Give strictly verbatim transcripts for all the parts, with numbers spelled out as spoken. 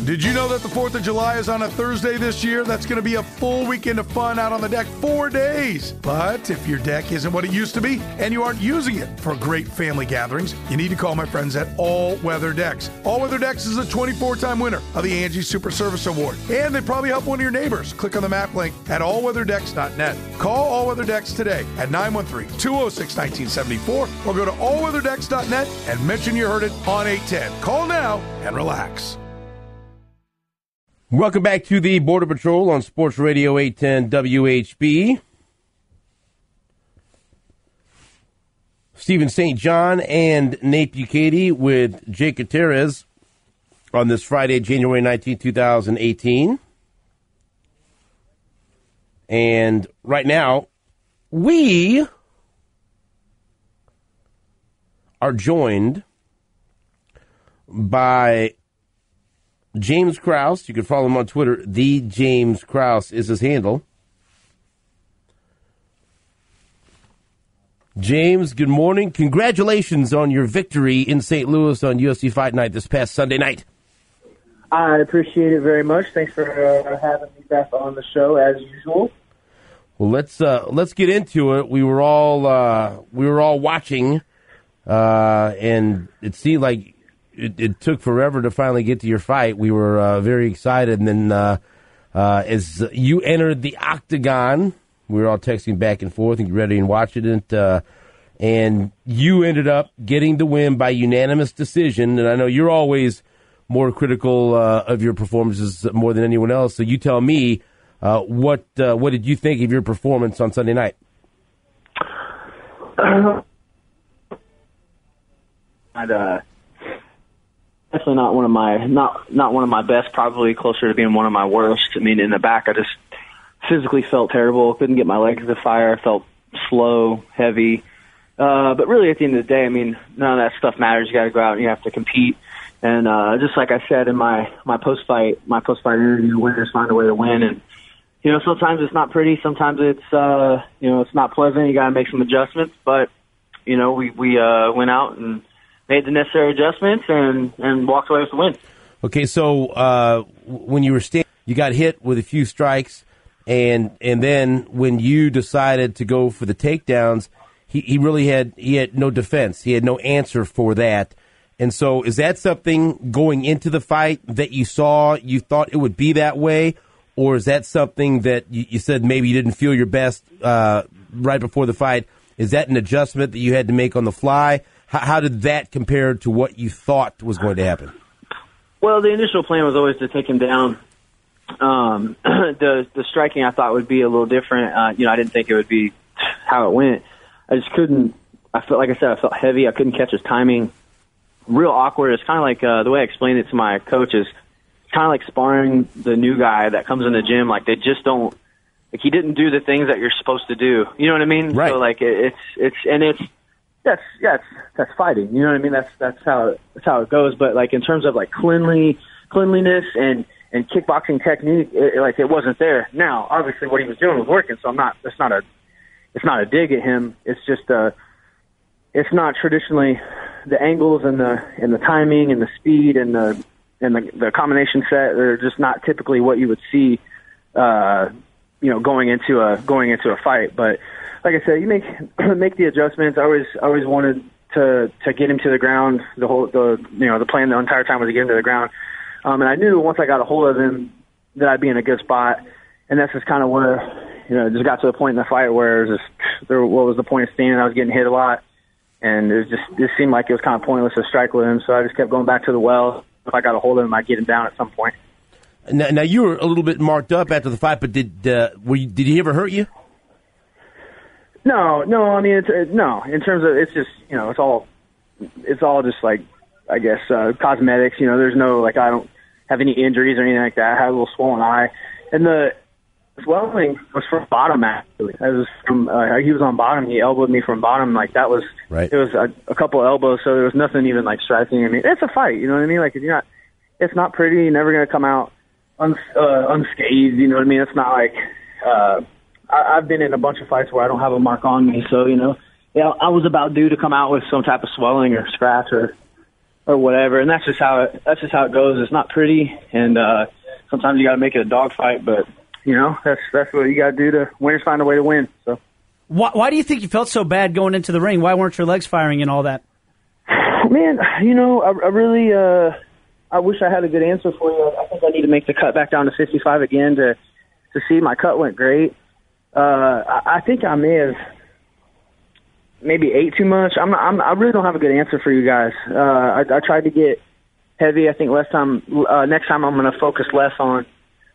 Did you know that the fourth of July is on a Thursday this year? That's going to be a full weekend of fun out on the deck, four days. But if your deck isn't what it used to be and you aren't using it for great family gatherings, you need to call my friends at All Weather Decks. All Weather Decks is a twenty-four time winner of the Angie Super Service Award. And they probably help one of your neighbors. Click on the map link at all weather decks dot net. Call All Weather Decks today at nine one three, two oh six, one nine seven four or go to all weather decks dot net and mention you heard it on eight ten. Call now and relax. Welcome back to the Border Patrol on Sports Radio eight ten W H B. Stephen Saint John and Nate Bukaty with Jake Gutierrez on this Friday, January nineteenth, twenty eighteen. And right now, we are joined by James Krause. You can follow him on Twitter. The James Krause is his handle. James, good morning. Congratulations on your victory in Saint Louis on U F C Fight Night this past Sunday night. I appreciate it very much. Thanks for uh, having me back on the show as usual. Well, let's uh, let's get into it. We were all uh, we were all watching, uh, and it seemed like It, it took forever to finally get to your fight. We were uh, very excited. And then uh, uh, as you entered the octagon, we were all texting back and forth and get ready and watching it. Uh, and you ended up getting the win by unanimous decision. And I know you're always more critical uh, of your performances more than anyone else. So you tell me, uh, what uh, what did you think of your performance on Sunday night? I'd, uh... Definitely not one of my not not one of my best. Probably closer to being one of my worst. I mean, in the back, I just physically felt terrible. Couldn't get my legs to fire. Felt slow, heavy. Uh, but really, at the end of the day, I mean, none of that stuff matters. You got to go out and you have to compete. And uh, just like I said in my my post fight my post fight interview, winners find a way to win. And you know, sometimes it's not pretty. Sometimes it's uh, you know it's not pleasant. You got to make some adjustments. But you know, we we uh, went out and made the necessary adjustments and, and walked away with the win. Okay, so uh, when you were standing, you got hit with a few strikes, and and then when you decided to go for the takedowns, he, he really had he had no defense. He had no answer for that. And so is that something going into the fight that you saw, you thought it would be that way, or is that something that you, you said maybe you didn't feel your best uh, right before the fight? Is that an adjustment that you had to make on the fly? How did that compare to what you thought was going to happen? Well, the initial plan was always to take him down. Um, the the striking I thought would be a little different. Uh, you know, I didn't think it would be how it went. I just couldn't. I felt like I said, I felt heavy. I couldn't catch his timing. Real awkward. It's kind of like uh, the way I explained it to my coaches. Kind of like sparring the new guy that comes in the gym. Like they just don't. Like he didn't do the things that you're supposed to do. You know what I mean? Right. So like it, it's it's and it's. That's yeah, that's, that's fighting. You know what I mean? That's that's how that's how it goes. But like in terms of like cleanly cleanliness and and kickboxing technique, it, like it wasn't there. Now, obviously, what he was doing was working. So I'm not. It's not a. It's not a dig at him. It's just uh It's not traditionally the angles and the and the timing and the speed and the and the, the combination set. They're just not typically what you would see. Uh, you know, going into a going into a fight, but. Like I said, you make make the adjustments. I always I always wanted to to get him to the ground. The whole the you know the plan the entire time was to get him to the ground. Um, and I knew once I got a hold of him that I'd be in a good spot. And that's just kind of where you know it just got to the point in the fight where it was just there. What was the point of standing? I was getting hit a lot, and it was just it seemed like it was kind of pointless to strike with him. So I just kept going back to the well. If I got a hold of him, I'd get him down at some point. Now, now you were a little bit marked up after the fight, but did uh, were you, did he ever hurt you? No, no. I mean, it's it, no. In terms of, it's just you know, it's all, it's all just like, I guess, uh, cosmetics. You know, there's no like, I don't have any injuries or anything like that. I had a little swollen eye, and the swelling was from bottom actually. It was from uh, he was on bottom. He elbowed me from bottom. Like that was right. It was a, a couple elbows, so there was nothing even like striking. I mean, it's a fight. You know what I mean? Like if you're not, it's not pretty. You're never gonna come out uns, uh, unscathed. You know what I mean? It's not like. Uh, I've been in a bunch of fights where I don't have a mark on me, so you know, yeah, I was about due to come out with some type of swelling or scratch or or whatever. And that's just how it, that's just how it goes. It's not pretty. And, uh, sometimes you got to make it a dogfight, but you know, that's, that's what you got to do to winners find a way to win. So why, why do you think you felt so bad going into the ring? Why weren't your legs firing and all that? Man, you know, I, I really, uh, I wish I had a good answer for you. I think I need to make the cut back down to fifty-five again to, to see. My cut went great. Uh, I, I think I may have maybe ate too much. I'm, I'm, I really don't have a good answer for you guys. Uh, I, I tried to get heavy. I think last time, uh, next time I'm going to focus less on,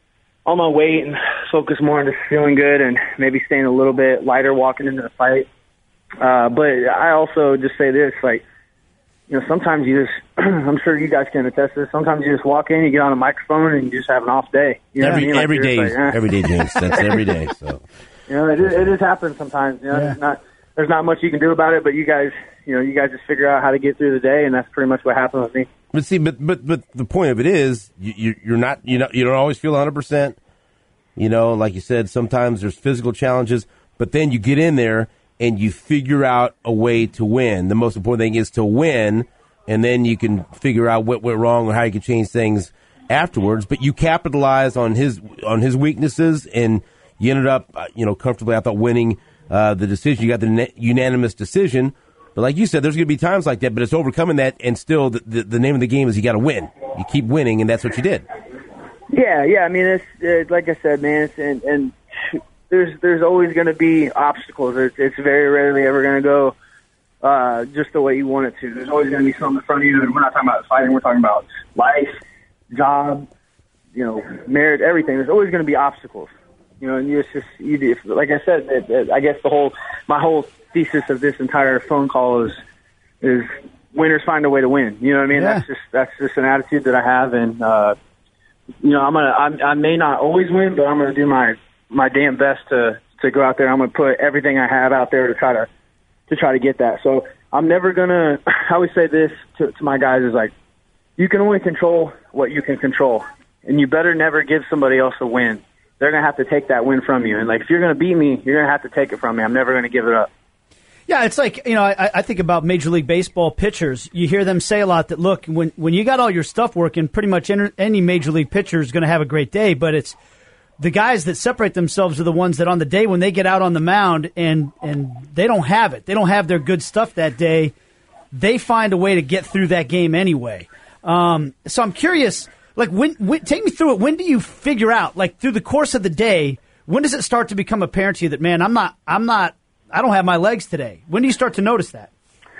on my weight and focus more on just feeling good and maybe staying a little bit lighter walking into the fight. Uh, but I also just say this, like, you know, sometimes you just, I'm sure you guys can attest to this, sometimes you just walk in, you get on a microphone, and you just have an off day. You know every what I mean? Like every day, like, eh. every day, James. That's every day. So, you know, it, it just happens sometimes. You know, Yeah. it's not, there's not much you can do about it, but you guys, you know, you guys just figure out how to get through the day, and that's pretty much what happened with me. but see, but but but the point of it is, you, you you're not, you know, you don't always feel one hundred percent. You know, like you said, sometimes there's physical challenges, but then you get in there and you figure out a way to win. The most important thing is to win. And then you can figure out what went wrong or how you can change things afterwards. But you capitalized on his on his weaknesses, and you ended up, uh, you know, comfortably, I thought, winning uh, the decision. You got the na- unanimous decision. But like you said, there's going to be times like that, but it's overcoming that, and still the, the, the name of the game is you got to win. You keep winning, and that's what you did. Yeah, yeah. I mean, it's uh, like I said, man. It's, and, and there's there's always going to be obstacles. It's, it's very rarely ever going to go Uh, just the way you want it to. There's always going to be something in front of you, and we're not talking about fighting. We're talking about life, job, you know, marriage, everything. There's always going to be obstacles, you know. And you just, you, if, like I said, it, it, I guess the whole, my whole thesis of this entire phone call is, is winners find a way to win. You know what I mean? Yeah. That's just, that's just an attitude that I have, and uh, you know, I'm gonna, I'm, I may not always win, but I'm gonna do my, my damn best to, to go out there. I'm gonna put everything I have out there to try to. to try to get that. So I'm never going to, I always say this to, to my guys is like, you can only control what you can control. And you better never give somebody else a win. They're going to have to take that win from you. And like, if you're going to beat me, you're going to have to take it from me. I'm never going to give it up. Yeah, it's like, you know, I, I think about Major League Baseball pitchers. You hear them say a lot that, look, when, when you got all your stuff working, pretty much any Major League pitcher is going to have a great day, but it's the guys that separate themselves are the ones that on the day when they get out on the mound and, and they don't have it, they don't have their good stuff that day, they find a way to get through that game anyway. Um, so I'm curious, like, when, when, take me through it. When do you figure out, like, through the course of the day, when does it start to become apparent to you that, man, I'm not, I'm not, I don't have my legs today? When do you start to notice that?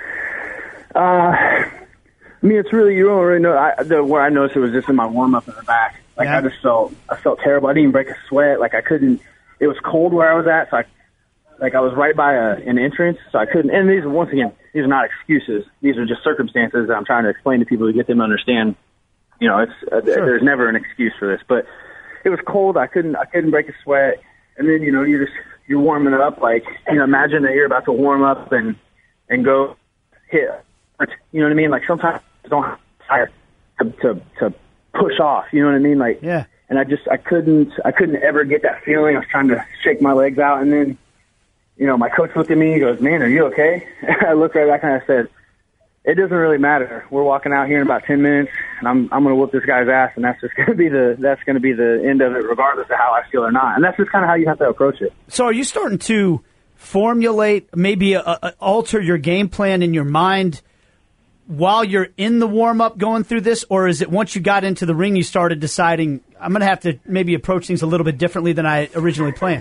Uh, I mean, it's really, you don't really know. I, the, where I noticed it was just in my warm up in the back. Like, Yeah. I just felt, I felt terrible. I didn't even break a sweat. Like, I couldn't, it was cold where I was at. So I, like, I was right by a, an entrance. So I couldn't, and these are, once again, these are not excuses. These are just circumstances that I'm trying to explain to people to get them to understand. You know, it's, uh, Sure. there's never an excuse for this, but it was cold. I couldn't, I couldn't break a sweat. And then, you know, you're just, you're warming it up. Like, you know, imagine that you're about to warm up and, and go hit, you know what I mean? Like, sometimes you don't have fire to, to, to push off, you know what I mean? Like, Yeah. and I just, I couldn't, I couldn't ever get that feeling. I was trying to shake my legs out. And then, you know, my coach looked at me and he goes, man, are you okay? I looked right back and I said, it doesn't really matter. We're walking out here in about ten minutes and I'm, I'm going to whoop this guy's ass. And that's just going to be the, that's going to be the end of it, regardless of how I feel or not. And that's just kind of how you have to approach it. So are you starting to formulate, maybe a, a, alter your game plan in your mind while you're in the warm-up going through this, or is it once you got into the ring you started deciding, I'm going to have to maybe approach things a little bit differently than I originally planned?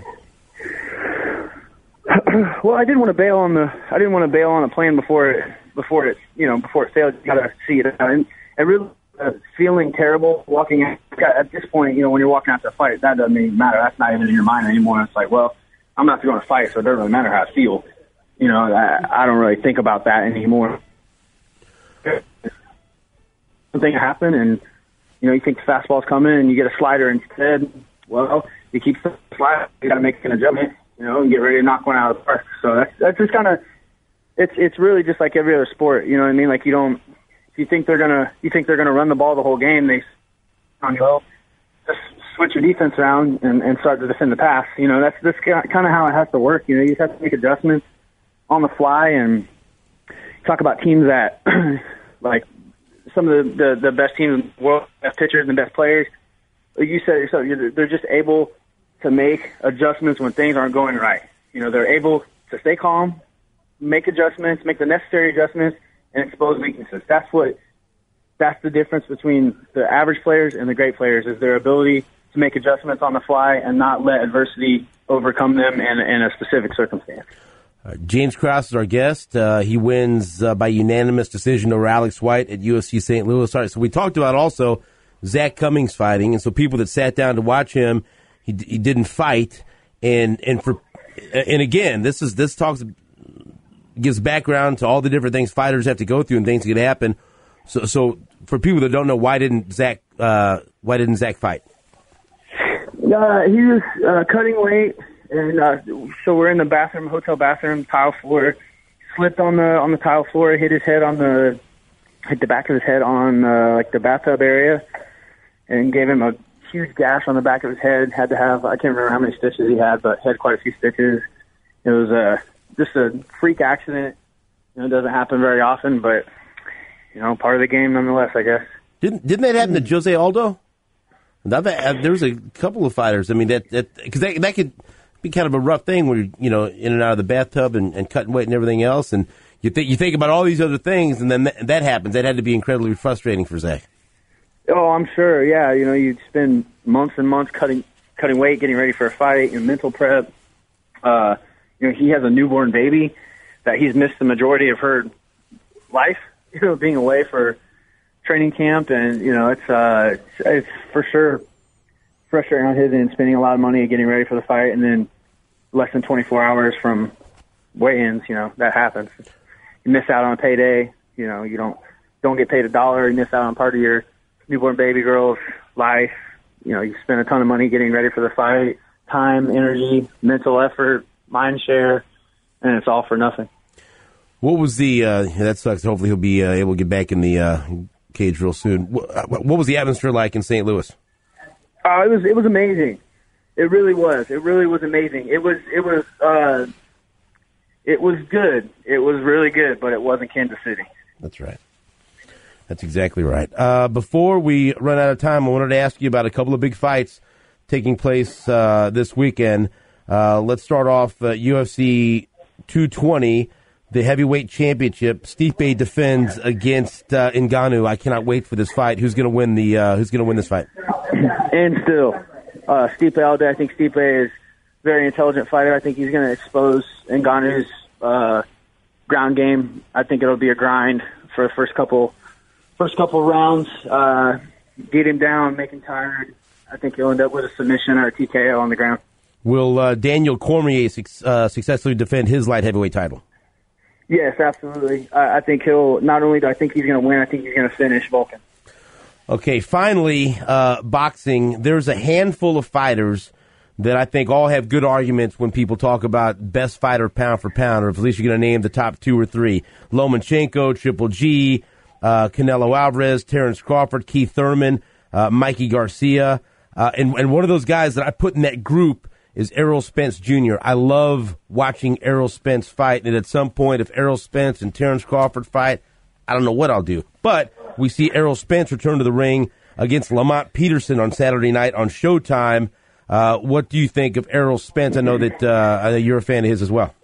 Well, I didn't want to bail on the, I didn't want to bail on the plan before it, before it, you know, before it failed. You got to see it out. And, and really uh, feeling terrible walking out, at this point, you know, when you're walking out to a fight, that doesn't even matter. That's not even in your mind anymore. It's like, well, I'm not going to fight, so it doesn't really matter how I feel. You know, I, I don't really think about that anymore. Something happen, and you know you think the fastball's coming, and you get a slider instead. Well, you keep the slider. You got to make an adjustment, you know, and get ready to knock one out of the park. So that's that's just kind of it's it's really just like every other sport. You know what I mean? Like you don't if you think they're gonna you think they're gonna run the ball the whole game, they on you well, just switch your defense around and, and start to defend the pass. You know, that's that's kind of how it has to work. You know, you just have to make adjustments on the fly. And talk about teams that like some of the, the, the best teams in the world, best pitchers and best players. Like you said yourself, you're, they're just able to make adjustments when things aren't going right. You know, they're able to stay calm, make adjustments, make the necessary adjustments, and expose weaknesses. That's what. That's the difference between the average players and the great players, is their ability to make adjustments on the fly and not let adversity overcome them in, in a specific circumstance. Uh, James Krause is our guest. Uh, he wins uh, by unanimous decision over Alex White at U F C Saint Louis. All right, so we talked about also Zach Cummings fighting, and so people that sat down to watch him, he, he didn't fight, and and for and again, this is this talks gives background to all the different things fighters have to go through and things that could happen. So, so for people that don't know, why didn't Zach uh, why didn't Zach fight? Uh, he was uh, cutting weight, and uh, so we're in the bathroom, hotel bathroom, tile floor. Slipped on the on the tile floor, hit his head on the hit the back of his head on uh, like the bathtub area, and gave him a huge gash on the back of his head. Had to have I can't remember how many stitches he had, but had quite a few stitches. It was uh, just a freak accident. You know, it doesn't happen very often, but. You know, part of the game nonetheless, I guess. Didn't didn't that happen to Jose Aldo? There was a couple of fighters. I mean, that that because that, that could be kind of a rough thing where you're, you know, in and out of the bathtub and, and cutting weight and everything else, and you think you think about all these other things, and then that, that happens. That had to be incredibly frustrating for Zach. Oh, I'm sure. Yeah, you know, you'd spend months and months cutting cutting weight, getting ready for a fight, and mental prep. Uh, you know, he has a newborn baby that he's missed the majority of her life. You know, being away for training camp, and you know, it's uh, it's, it's for sure frustrating on his end, spending a lot of money getting ready for the fight, and then less than twenty-four hours from weigh-ins. You know, that happens. You miss out on a payday. You know, you don't don't get paid a dollar. You miss out on part of your newborn baby girl's life. You know, you spend a ton of money getting ready for the fight, time, energy, mental effort, mind share, and it's all for nothing. What was the, uh, that sucks, hopefully he'll be uh, able to get back in the uh, cage real soon. What, what was the atmosphere like in Saint Louis? Uh, it was it was amazing. It really was. It really was amazing. It was, it was, uh, it was good. It was really good, but it wasn't Kansas City. That's right. That's exactly right. Uh, before we run out of time, I wanted to ask you about a couple of big fights taking place uh, this weekend. Uh, let's start off uh, U F C two twenty. The heavyweight championship. Stipe defends against uh, Ngannou. I cannot wait for this fight. Who's going to win the? Uh, who's going to win this fight? And still, uh, Stipe all day. I think Stipe is a very intelligent fighter. I think he's going to expose Ngannou's uh, ground game. I think it'll be a grind for the first couple, first couple rounds. Uh, get him down, make him tired. I think he'll end up with a submission or a T K O on the ground. Will uh, Daniel Cormier su- uh, successfully defend his light heavyweight title? Yes, absolutely. I, I think he'll, not only do I think he's going to win, I think he's going to finish Volkan. Okay, finally, uh, boxing. There's a handful of fighters that I think all have good arguments when people talk about best fighter pound for pound, or at least you're going to name the top two or three. Lomachenko, Triple G, uh, Canelo Alvarez, Terrence Crawford, Keith Thurman, uh, Mikey Garcia. Uh, and, and one of those guys that I put in that group is Errol Spence Junior I love watching Errol Spence fight, and at some point, if Errol Spence and Terrence Crawford fight, I don't know what I'll do. But we see Errol Spence return to the ring against Lamont Peterson on Saturday night on Showtime. Uh, what do you think of Errol Spence? I know that uh, you're a fan of his as well.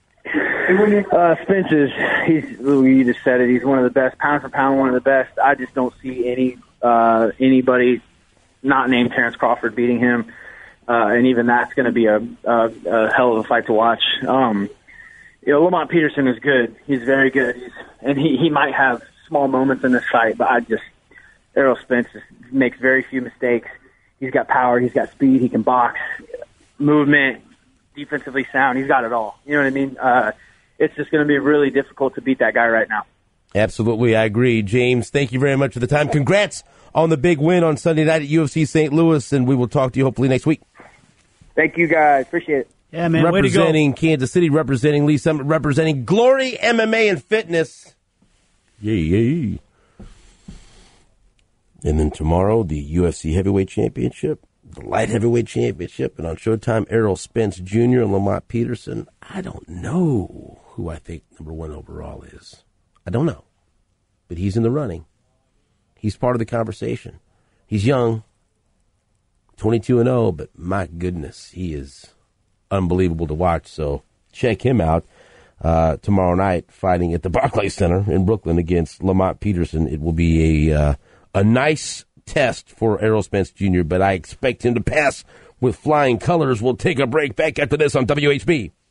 Uh, Spence is, he's, you just said it, he's one of the best, pound for pound, one of the best. I just don't see any uh, anybody not named Terrence Crawford beating him. Uh, and even that's going to be a, a, a hell of a fight to watch. Um, you know, Lamont Peterson is good. He's very good. He's, and he, he might have small moments in this fight, but I just, Errol Spence just makes very few mistakes. He's got power. He's got speed. He can box, movement, defensively sound. He's got it all. You know what I mean? Uh, it's just going to be really difficult to beat that guy right now. Absolutely. I agree. James, thank you very much for the time. Congrats on the big win on Sunday night at U F C Saint Louis, and we will talk to you hopefully next week. Thank you, guys. Appreciate it. Yeah, man. Representing Kansas City, representing Lee Summit, representing Glory M M A and Fitness. Yay, yay. And then tomorrow, the U F C Heavyweight Championship, the Light Heavyweight Championship, and on Showtime, Errol Spence Junior and Lamont Peterson. I don't know who I think number one overall is. I don't know. But he's in the running. he's part of the conversation. He's young, twenty-two and oh, but my goodness, he is unbelievable to watch. So check him out uh, tomorrow night, fighting at the Barclays Center in Brooklyn against Lamont Peterson. It will be a uh, a nice test for Errol Spence Junior, but I expect him to pass with flying colors. We'll take a break. Back after this on W H B.